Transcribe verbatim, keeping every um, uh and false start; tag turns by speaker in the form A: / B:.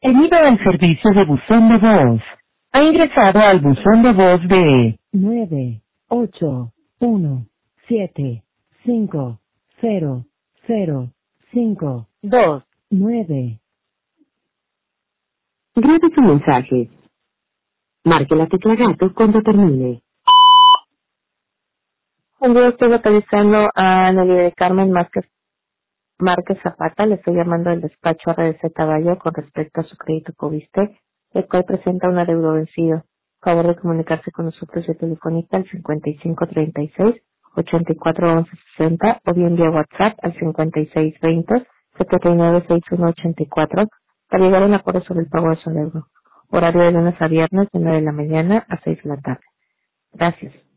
A: Bienvenido al servicio de buzón de voz. Ha ingresado al buzón de voz de nueve ocho uno siete cinco cero cero cinco dos nueve. Grabe su mensaje. Marque la tecla gato cuando termine.
B: Un día estoy localizando a Nelly de Carmen Márquez, Márquez Zapata. Le estoy llamando del despacho R D C Caballo con respecto a su crédito Coviste, el cual presenta un adeudo vencido. Favor de comunicarse con nosotros de Telefónica al cincuenta y cinco treinta y seis ochenta y cuatro once sesenta o bien vía WhatsApp al cincuenta y seis veinte setenta y nueve sesenta y uno ochenta y cuatro para llegar a un acuerdo sobre el pago de su adeudo. Horario de lunes a viernes de nueve de la mañana a seis de la tarde. Gracias.